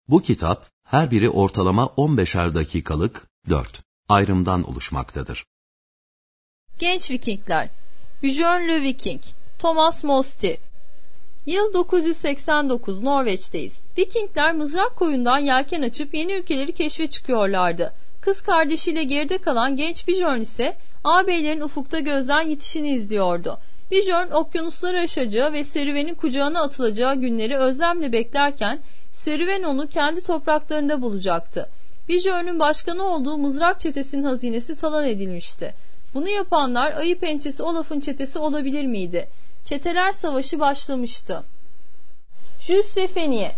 Bu kitap her biri ortalama 15'er dakikalık 4 ayrımdan oluşmaktadır. Genç Vikingler, Björn le Viking, Thomas Mosti. Yıl 989, Norveç'teyiz. Vikingler mızrak koyundan yelken açıp yeni ülkeleri keşfe çıkıyorlardı. Kız kardeşiyle geride kalan genç Björn ise ağabeylerin ufukta gözden yitişini izliyordu. Björn okyanusları aşacağı ve serüvenin kucağına atılacağı günleri özlemle beklerken serüven onu kendi topraklarında bulacaktı. Björn'ün başkanı olduğu mızrak çetesinin hazinesi talan edilmişti. Bunu yapanlar ayı pençesi Olaf'ın çetesi olabilir miydi? Çeteler savaşı başlamıştı. Jüs ve Feniye.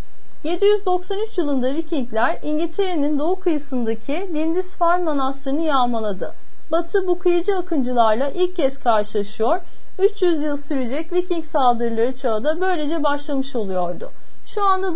793 yılında Vikingler İngiltere'nin doğu kıyısındaki Lindisfarne Manastırı'nı yağmaladı. Batı bu kıyıcı akıncılarla ilk kez karşılaşıyor, 300 yıl sürecek Viking saldırıları çağı da böylece başlamış oluyordu. Şu anda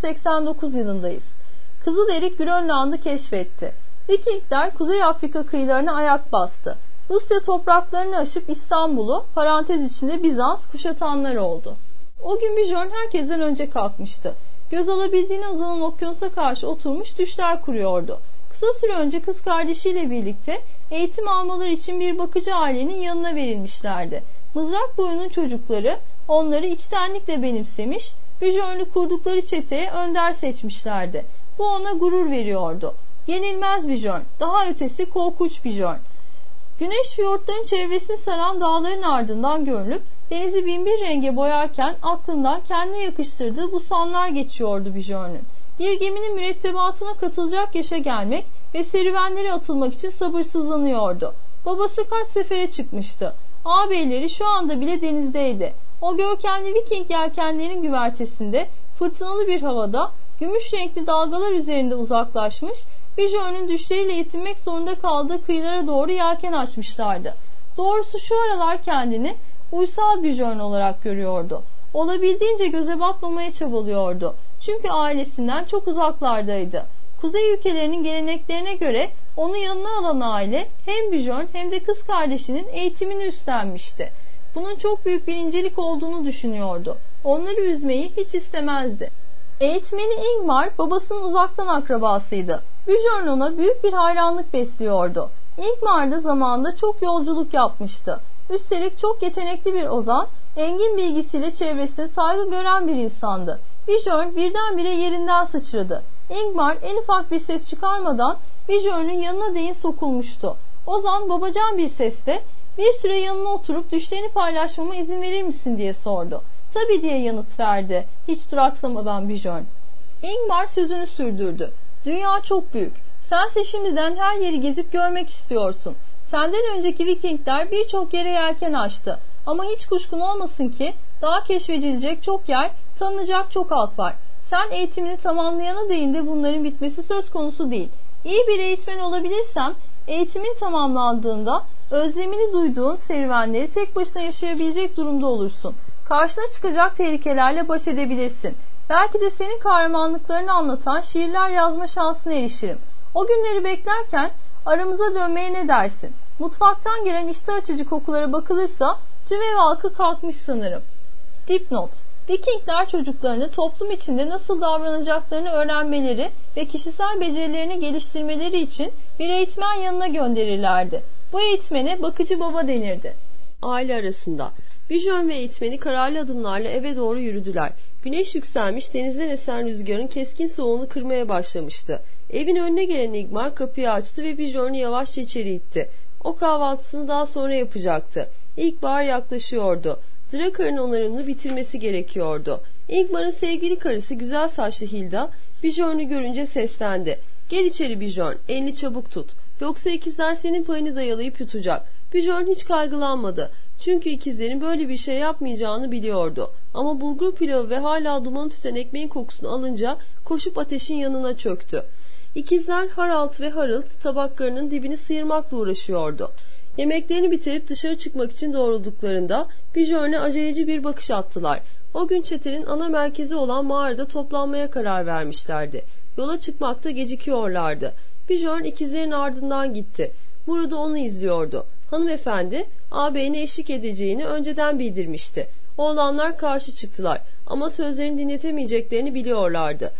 989 yılındayız. Kızılderik Grönland'ı keşfetti. Vikingler Kuzey Afrika kıyılarına ayak bastı. Rusya topraklarını aşıp İstanbul'u, parantez içinde Bizans, kuşatanlar oldu. O gün Björn herkesten önce kalkmıştı. Göz alabildiğine uzanan okyanusa karşı oturmuş düşler kuruyordu. Kısa süre önce kız kardeşiyle birlikte eğitim almaları için bir bakıcı ailenin yanına verilmişlerdi. Mızrak boyunun çocukları onları içtenlikle benimsemiş, Björn'ü kurdukları çeteye önder seçmişlerdi. Bu ona gurur veriyordu. Yenilmez Björn, daha ötesi korkunç Björn. Güneş fiyortların çevresini saran dağların ardından görülüp denizi binbir renge boyarken aklından kendine yakıştırdığı bu sanlar geçiyordu Björn'ün. Bir geminin mürettebatına katılacak yaşa gelmek ve serüvenlere atılmak için sabırsızlanıyordu. Babası kaç sefere çıkmıştı. Ağabeyleri şu anda bile denizdeydi. O görkemli Viking yelkenlerin güvertesinde fırtınalı bir havada gümüş renkli dalgalar üzerinde uzaklaşmış, Björn'ün düşleriyle yetinmek zorunda kaldığı kıyılara doğru yelken açmışlardı. Doğrusu şu aralar kendini uysal Björn olarak görüyordu. Olabildiğince göze batmamaya çabalıyordu. Çünkü ailesinden çok uzaklardaydı. Kuzey ülkelerinin geleneklerine göre onu yanına alan aile hem Björn hem de kız kardeşinin eğitimini üstlenmişti. Bunun çok büyük bir incelik olduğunu düşünüyordu. Onları üzmeyi hiç istemezdi. Eğitmeni Ingmar babasının uzaktan akrabasıydı. Björn ona büyük bir hayranlık besliyordu. Ingmar da zamanında çok yolculuk yapmıştı. Üstelik çok yetenekli bir ozan, engin bilgisiyle çevresinde saygı gören bir insandı. Björn birdenbire yerinden sıçradı. Ingmar en ufak bir ses çıkarmadan Björn'ün yanına değin sokulmuştu. Ozan babacan bir sesle bir süre yanına oturup düşlerini paylaşmama izin verir misin diye sordu. Tabii diye yanıt verdi hiç duraksamadan Björn. Ingmar sözünü sürdürdü. Dünya çok büyük. Sense şimdiden her yeri gezip görmek istiyorsun. Senden önceki Vikingler birçok yere yelken açtı. Ama hiç kuşkun olmasın ki daha keşfedilecek çok yer, tanınacak çok halk var. Sen eğitimini tamamlayana değin de bunların bitmesi söz konusu değil. İyi bir eğitmen olabilirsem eğitimin tamamlandığında özlemini duyduğun serüvenleri tek başına yaşayabilecek durumda olursun. Karşına çıkacak tehlikelerle baş edebilirsin. Belki de senin kahramanlıklarını anlatan şiirler yazma şansına erişirim. O günleri beklerken aramıza dönmeye ne dersin? Mutfaktan gelen iştah açıcı kokulara bakılırsa tüm ev halkı kalkmış sanırım. Dipnot: Vikingler çocuklarını toplum içinde nasıl davranacaklarını öğrenmeleri ve kişisel becerilerini geliştirmeleri için bir eğitmen yanına gönderirlerdi. Bu eğitmene bakıcı baba denirdi. Aile arasında Björn ve eğitmeni kararlı adımlarla eve doğru yürüdüler. Güneş yükselmiş, denizden esen rüzgarın keskin soğuğunu kırmaya başlamıştı. Evin önüne gelen Ingmar kapıyı açtı ve Björn'ü yavaşça içeri itti. O kahvaltısını daha sonra yapacaktı. İlkbahar yaklaşıyordu. Drakar'ın onarımını bitirmesi gerekiyordu. Ingmar'ın sevgili karısı güzel saçlı Hilda, Björn'ü görünce seslendi. Gel içeri Björn, elini çabuk tut. Yoksa ikizler senin payını da yalayıp yutacak. Björn hiç kaygılanmadı. Çünkü ikizlerin böyle bir şey yapmayacağını biliyordu. Ama bulgur pilavı ve hala dumanı tüten ekmeğin kokusunu alınca koşup ateşin yanına çöktü. İkizler Harald ve Harold tabaklarının dibini sıyırmakla uğraşıyordu. Yemeklerini bitirip dışarı çıkmak için doğrulduklarında Björn'e aceleci bir bakış attılar. O gün çetenin ana merkezi olan mağarada toplanmaya karar vermişlerdi. Yola çıkmakta gecikiyorlardı. Björn ikizlerin ardından gitti. Burada onu izliyordu. Hanımefendi ağabeyine eşlik edeceğini önceden bildirmişti. Oğlanlar karşı çıktılar ama sözlerini dinletemeyeceklerini biliyorlardı.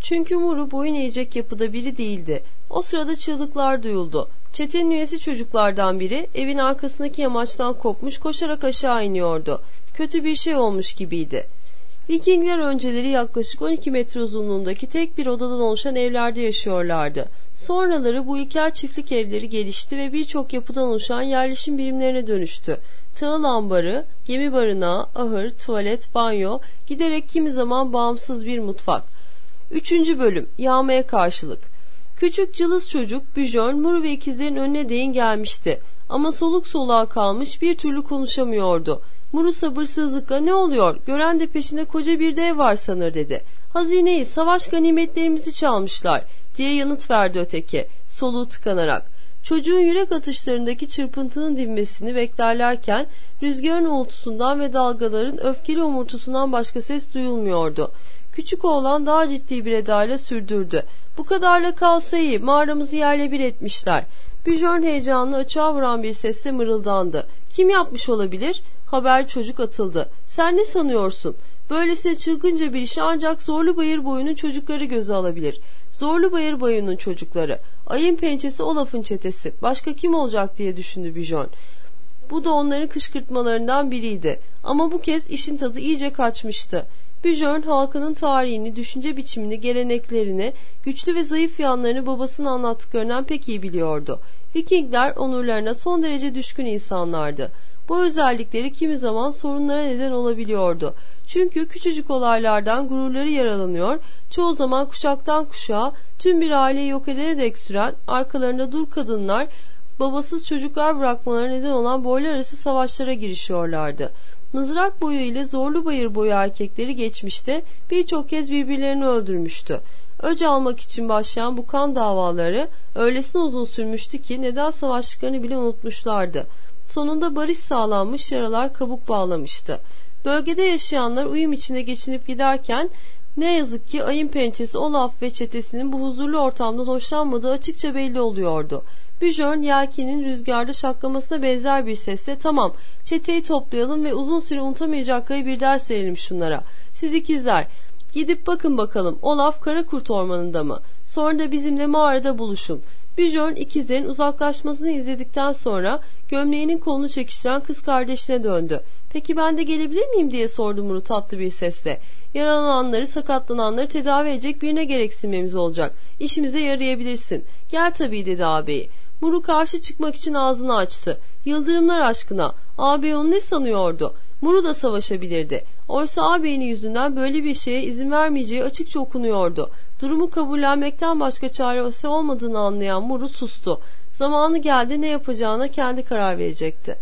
Çünkü Muru boyun eğecek yapıda biri değildi. O sırada çığlıklar duyuldu. Çetenin üyesi çocuklardan biri evin arkasındaki yamaçtan kopmuş koşarak aşağı iniyordu. Kötü bir şey olmuş gibiydi. Vikingler önceleri yaklaşık 12 metre uzunluğundaki tek bir odadan oluşan evlerde yaşıyorlardı. Sonraları bu ilkel çiftlik evleri gelişti ve birçok yapıdan oluşan yerleşim birimlerine dönüştü. Tahıl ambarı, gemi barınağı, ahır, tuvalet, banyo, giderek kimi zaman bağımsız bir mutfak. 3. bölüm Yağmaya karşılık. Küçük cılız çocuk Björn, Muru ve ikizlerin önüne değin gelmişti. Ama soluk soluğa kalmış, bir türlü konuşamıyordu. Muru sabırsızlıkla "Ne oluyor? Gören de peşinde koca bir dev var sanır" dedi. "Hazineyi, savaş ganimetlerimizi çalmışlar" diye yanıt verdi öteki, soluğu tıkanarak. Çocuğun yürek atışlarındaki çırpıntının dinmesini beklerlerken rüzgarın uğultusundan ve dalgaların öfkeli homurtusundan başka ses duyulmuyordu. Küçük oğlan daha ciddi bir edayla sürdürdü. "Bu kadarla kalsa iyi, mağaramızı yerle bir etmişler." Björn heyecanlı açığa vuran bir sesle mırıldandı. "Kim yapmış olabilir?" Haber çocuk atıldı. "Sen ne sanıyorsun? Böylesine çılgınca bir işi ancak Zorlubayır boyunun çocukları göze alabilir." Zorlubayır boyunun çocukları. Ayın pençesi Olaf'ın çetesi. Başka kim olacak diye düşündü Björn. Bu da onların kışkırtmalarından biriydi. Ama bu kez işin tadı iyice kaçmıştı. Björn halkının tarihini, düşünce biçimini, geleneklerini, güçlü ve zayıf yanlarını babasının anlattıklarından pek iyi biliyordu. Vikingler onurlarına son derece düşkün insanlardı. Bu özellikleri kimi zaman sorunlara neden olabiliyordu. Çünkü küçücük olaylardan gururları yaralanıyor, çoğu zaman kuşaktan kuşağa tüm bir aileyi yok edene dek süren, arkalarında dur kadınlar, babasız çocuklar bırakmalarına neden olan boylar arası savaşlara girişiyorlardı. Mızrak boyu ile Zorlubayır boyu erkekleri geçmişte birçok kez birbirlerini öldürmüştü. Öc almak için başlayan bu kan davaları öylesine uzun sürmüştü ki neden savaştıklarını bile unutmuşlardı. Sonunda barış sağlanmış, yaralar kabuk bağlamıştı. Bölgede yaşayanlar uyum içinde geçinip giderken ne yazık ki ayın pençesi Olaf ve çetesinin bu huzurlu ortamdan hoşlanmadığı açıkça belli oluyordu. Björn yelkenin rüzgarda şaklamasına benzer bir sesle "Tamam, çeteyi toplayalım ve uzun süre unutamayacakları bir ders verelim şunlara. Siz ikizler, gidip bakın bakalım Olaf Karakurt Ormanı'nda mı? Sonra da bizimle mağarada buluşun." Björn ikizlerin uzaklaşmasını izledikten sonra gömleğinin kolunu çekiştiren kız kardeşine döndü. "Peki ben de gelebilir miyim?" diye sordu Muru tatlı bir sesle. "Yaralananları, sakatlananları tedavi edecek birine gereksinmemiz olacak. İşimize yarayabilirsin. Gel tabii" dedi ağabeyi. Muru karşı çıkmak için ağzını açtı. Yıldırımlar aşkına, ağabey onu ne sanıyordu? Muru da savaşabilirdi. Oysa ağabeyinin yüzünden böyle bir şeye izin vermeyeceği açıkça okunuyordu. Durumu kabullenmekten başka çaresi olmadığını anlayan Muru sustu. Zamanı geldi, ne yapacağına kendi karar verecekti.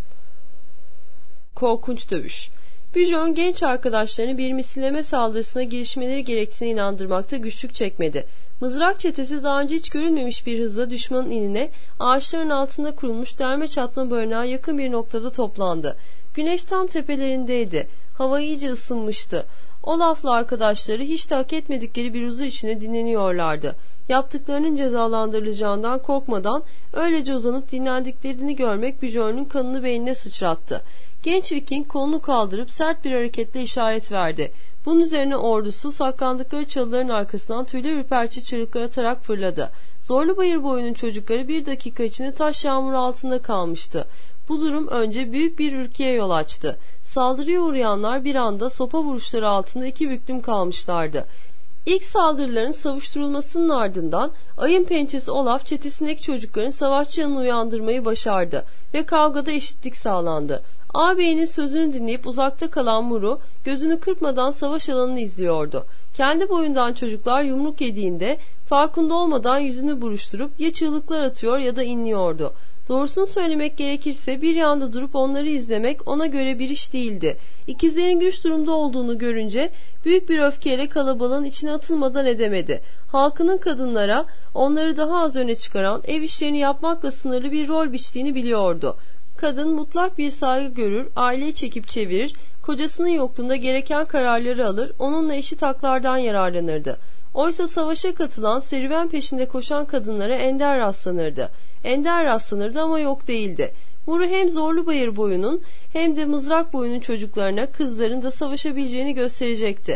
Korkunç dövüş. Björn genç arkadaşlarını bir misilleme saldırısına girişmeleri gerektiğine inandırmakta güçlük çekmedi. Mızrak çetesi daha önce hiç görülmemiş bir hızla düşmanın inine, ağaçların altında kurulmuş derme çatma barınağa yakın bir noktada toplandı. Güneş tam tepelerindeydi. Hava iyice ısınmıştı. Olaf'la arkadaşları hiç de hak etmedikleri bir huzur içinde dinleniyorlardı. Yaptıklarının cezalandırılacağından korkmadan öylece uzanıp dinlendiklerini görmek Björn'ün kanını beynine sıçrattı. Genç Viking kolunu kaldırıp sert bir hareketle işaret verdi. Bunun üzerine ordusu saklandıkları çalıların arkasından tüyler ürperçi çığlıklar atarak fırladı. Zorlubayır boyunun çocukları bir dakika içinde taş yağmuru altında kalmıştı. Bu durum önce büyük bir ürküye yol açtı. Saldırıya uğrayanlar bir anda sopa vuruşları altında iki büklüm kalmışlardı. İlk saldırıların savuşturulmasının ardından ayın pençesi Olaf çetesindeki çocukların savaşçı yanını uyandırmayı başardı ve kavgada eşitlik sağlandı. Ağabeyinin sözünü dinleyip uzakta kalan Muru gözünü kırpmadan savaş alanını izliyordu. Kendi boyundan çocuklar yumruk yediğinde farkında olmadan yüzünü buruşturup ya çığlıklar atıyor ya da inliyordu. Doğrusunu söylemek gerekirse bir yanda durup onları izlemek ona göre bir iş değildi. İkizlerin güç durumda olduğunu görünce büyük bir öfkeyle kalabalığın içine atılmadan edemedi. Halkının kadınlara onları daha az öne çıkaran ev işlerini yapmakla sınırlı bir rol biçtiğini biliyordu. Kadın mutlak bir saygı görür, aileyi çekip çevirir, kocasının yokluğunda gereken kararları alır, onunla eşit haklardan yararlanırdı. Oysa savaşa katılan, serüven peşinde koşan kadınlara ender rastlanırdı. Ender rastlanırdı ama yok değildi. Muru hem Zorlubayır boyunun hem de Mızrak boyunun çocuklarına kızların da savaşabileceğini gösterecekti.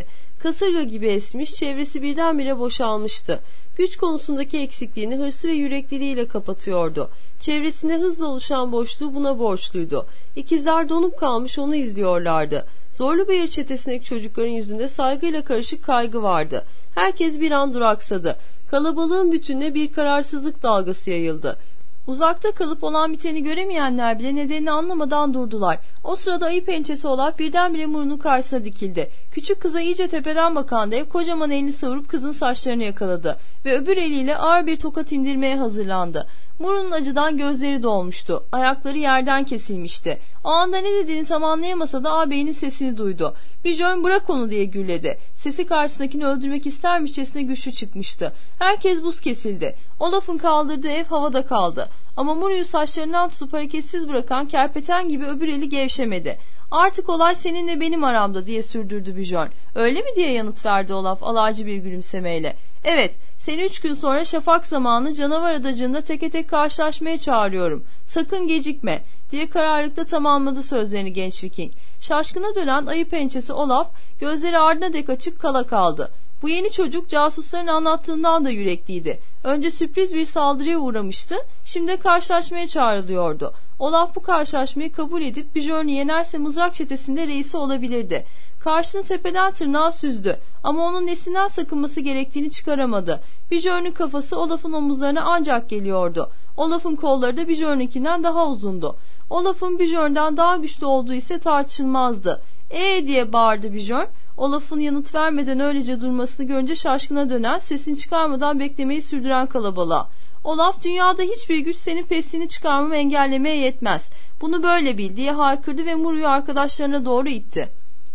Kasırga gibi esmiş, çevresi birdenbire boşalmıştı. Güç konusundaki eksikliğini hırsı ve yürekliliğiyle kapatıyordu. Çevresinde hızla oluşan boşluğu buna borçluydu. İkizler donup kalmış onu izliyorlardı. Zorlubayır çetesindeki çocukların yüzünde saygıyla karışık kaygı vardı. Herkes bir an duraksadı. Kalabalığın bütününe bir kararsızlık dalgası yayıldı. Uzakta kalıp olan biteni göremeyenler bile nedenini anlamadan durdular. O sırada ayı pençesi Olaf birdenbire Murun'un karşısına dikildi. Küçük kıza iyice tepeden bakan dev kocaman elini savurup kızın saçlarını yakaladı ve öbür eliyle ağır bir tokat indirmeye hazırlandı. Murun'un acıdan gözleri dolmuştu. Ayakları yerden kesilmişti. O anda ne dediğini tam anlayamasa da ağabeyinin sesini duydu. Björn bırak onu diye gürledi. Sesi karşısındakini öldürmek istermişçesine güçlü çıkmıştı. Herkes buz kesildi. Olaf'ın kaldırdığı ev havada kaldı. Ama Muru'yu saçlarından tutup hareketsiz bırakan kerpeten gibi öbür eli gevşemedi. Artık olay seninle benim aramda diye sürdürdü Björn. Öyle mi diye yanıt verdi Olaf alaycı bir gülümsemeyle. Evet, seni 3 gün sonra şafak zamanı canavar adacığında teke tek karşılaşmaya çağırıyorum. Sakın gecikme diye kararlılıkla tamamladı sözlerini genç Viking. Şaşkına dönen ayı pençesi Olaf gözleri ardına dek açık kala kaldı. Bu yeni çocuk casusların anlattığından da yürekliydi. Önce sürpriz bir saldırıya uğramıştı, şimdi de karşılaşmaya çağrılıyordu. Olaf bu karşılaşmayı kabul edip Björn'ü yenerse mızrak çetesinde reisi olabilirdi. Karşını tepeden tırnağa süzdü ama onun nesinden sakınması gerektiğini çıkaramadı. Björn'ün kafası Olaf'ın omuzlarına ancak geliyordu. Olaf'ın kolları da Björn'ünkinden daha uzundu. Olaf'ın Björn'den daha güçlü olduğu ise tartışılmazdı. Diye bağırdı Björn. Olaf'ın yanıt vermeden öylece durmasını görünce şaşkına dönen, sesini çıkarmadan beklemeyi sürdüren kalabalığa. Olaf, dünyada hiçbir güç senin pesini çıkarmamı engellemeye yetmez. Bunu böyle bil diye haykırdı ve Muru'yu arkadaşlarına doğru itti.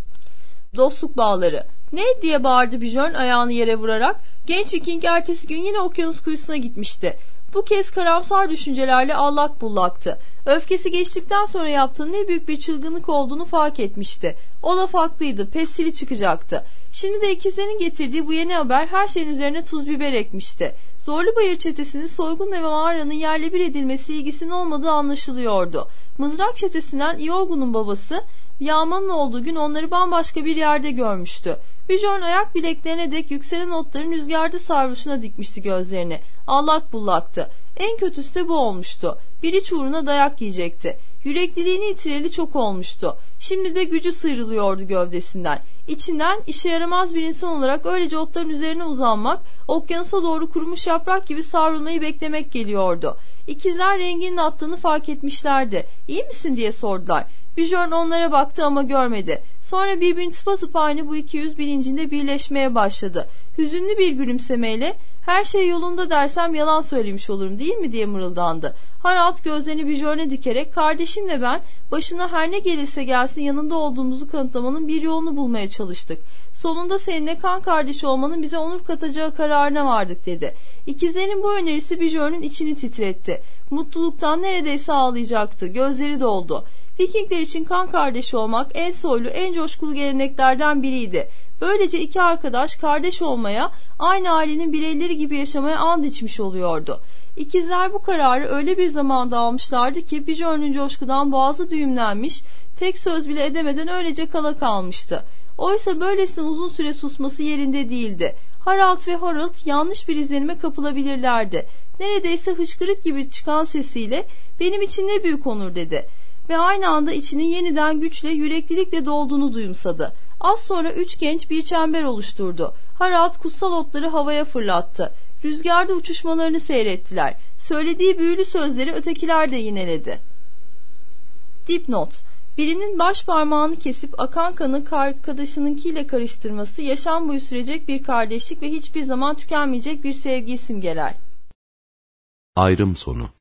Dostluk bağları. Ne diye bağırdı Björn ayağını yere vurarak. Genç Viking ertesi gün yine okyanus kuyusuna gitmişti. Bu kez karamsar düşüncelerle allak bullaktı. Öfkesi geçtikten sonra yaptığı ne büyük bir çılgınlık olduğunu fark etmişti. Olaf haklıydı, pestili çıkacaktı. Şimdi de ikizlerin getirdiği bu yeni haber her şeyin üzerine tuz biber ekmişti. Zorlubayır çetesinin soygun ve mağaranın yerle bir edilmesi ilgisinin olmadığı anlaşılıyordu. Mızrak çetesinden Iorgun'un babası yağmanın olduğu gün onları bambaşka bir yerde görmüştü. Björn ayak bileklerine dek yükselen otların rüzgarda savruluşuna dikmişti gözlerini. Allak bullaktı. En kötüsü de bu olmuştu. Bir iç uğruna dayak yiyecekti. Yürekliliğini yitireli çok olmuştu. Şimdi de gücü sıyrılıyordu gövdesinden. İçinden işe yaramaz bir insan olarak öylece otların üzerine uzanmak, okyanusa doğru kurumuş yaprak gibi savrulmayı beklemek geliyordu. İkizler renginin attığını fark etmişlerdi. İyi misin diye sordular. Björn onlara baktı ama görmedi. Sonra birbirini tıpatıp aynı bu iki yüz bilincinde birleşmeye başladı. Hüzünlü bir gülümsemeyle her şey yolunda dersem yalan söylemiş olurum değil mi diye mırıldandı. Harald gözlerini Björn'e dikerek kardeşimle ben başına her ne gelirse gelsin yanında olduğumuzu kanıtlamanın bir yolunu bulmaya çalıştık. Sonunda seninle kan kardeşi olmanın bize onur katacağı kararına vardık dedi. İkizlerin bu önerisi Björn'ün içini titretti. Mutluluktan neredeyse ağlayacaktı. Gözleri doldu. Vikingler için kan kardeşi olmak en soylu, en coşkulu geleneklerden biriydi. Böylece iki arkadaş kardeş olmaya, aynı ailenin bireyleri gibi yaşamaya and içmiş oluyordu. İkizler bu kararı öyle bir zamanda almışlardı ki Björn'ün coşkudan boğazı düğümlenmiş, tek söz bile edemeden öylece kala kalmıştı. Oysa böylesine uzun süre susması yerinde değildi. Harald ve Harold yanlış bir izlenime kapılabilirlerdi. Neredeyse hıçkırık gibi çıkan sesiyle benim için ne büyük onur dedi. Ve aynı anda içinin yeniden güçle, yüreklilikle dolduğunu duyumsadı. Az sonra üç genç bir çember oluşturdu. Harald kutsal otları havaya fırlattı. Rüzgarda uçuşmalarını seyrettiler. Söylediği büyülü sözleri ötekiler de yineledi. Dipnot: birinin baş parmağını kesip akan kanı arkadaşınınkiyle karıştırması yaşam boyu sürecek bir kardeşlik ve hiçbir zaman tükenmeyecek bir sevgiyi simgeler. Ayrım sonu.